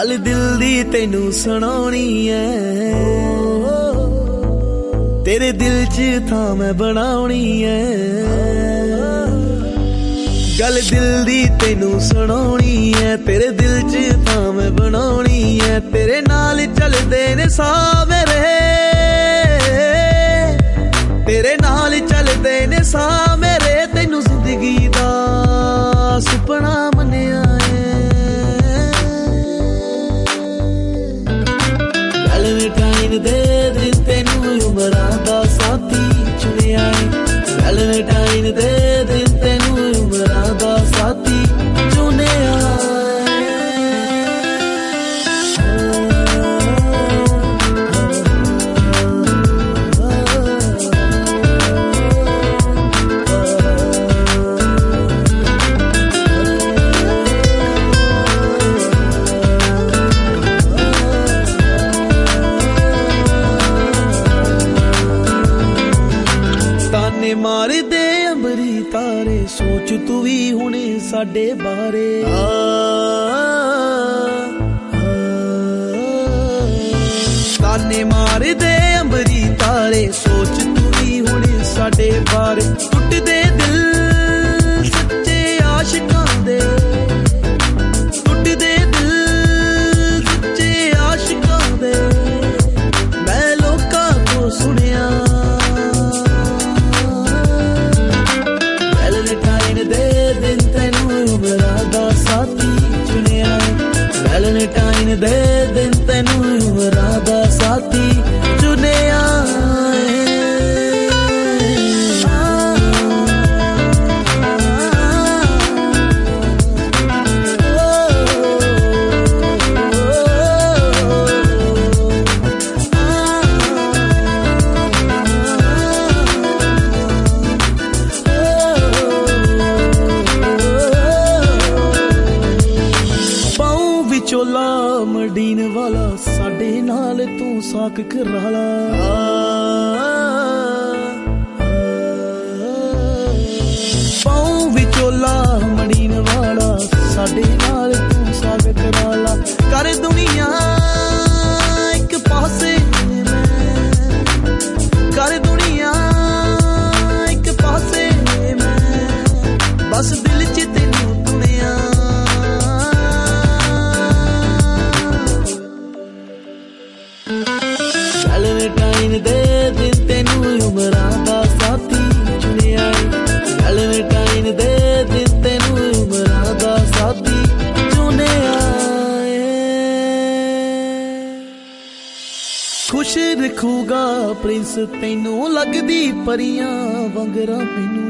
गल दिल दी तेनू सुनानी है, तेरे दिल च थां मैं बनाउणी है। गल दिल दी तेनू सुनानी है, तेरे दिल च थां मैं बनाउणी है। तेरे नाल चलदे ने साह मेरे, तेरे नाल चलदे ने साह मेरे। तेनू जिंदगी दा सुपना मन्निया है। वैलेंटाइन दे दिन तेनू उमरां दा साथी चुनिया है। वैलेंटाइन दे दिन तेनू उमरां दा साथी चुनिया मार दे अंबरी तारे। सोच तू भी हुणे साडे बारे। ताने मार दे अंबरी तारे। सोच तू भी हुणे साडे बारे। टुट दे दिल सच्चे आशिकां दे, टुट दे दिल सच्चे आशिकां दे। मैं लोकां तो सुनिया दे दिन तेनू उमरां दा साथी चुनिया। वैलेंटाइन दे दिन तेनू उमरां दा साथी चुनिया। चोला मडीन वाला साडे नाल तू साक कराला। पाऊं विचोला मडीन वाला साडे नाल तू साक कराला। कर दुनिया एक पासे मैं, कर दुनिया एक पासे मैं। बस दिल च तेनू दुनिया। वैलेंटाइन दे दिन तेनू उमरां दा साथी चुनिया। वैलेंटाइन दे दिन तेनू उमरां दा साथी चुनिया। खुश रखूगा प्रिंस तेनू लगदी परियां वंगरा मैनू।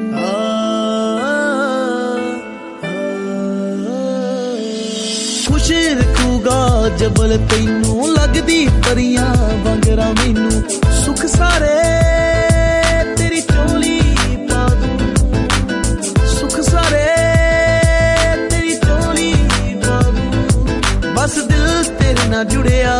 खुश रखूगा जबल तेनू लगदी परियां वंगरा मैनू। सुख सारे तेरी चोली पा दूं, सुख सारे तेरी चोली पा दूं। बस दिल तेरे नाल जुड़िया।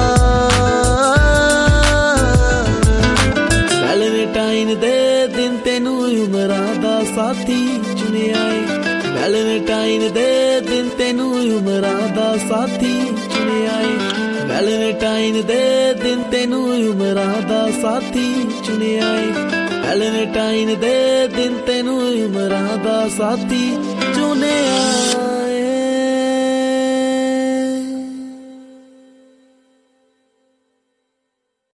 वैलेंटाइन दे दिन तेनू उमरां दा साथी चुनिया। वैलेंटाइन दे दिन तेनू उमरां दा साथी चुनिया। वैलेंटाइन दे दिन तेनू उमरां दा साथी चुनिया। वैलेंटाइन दे दिन तेनू उमरां दा साथी चुनिया।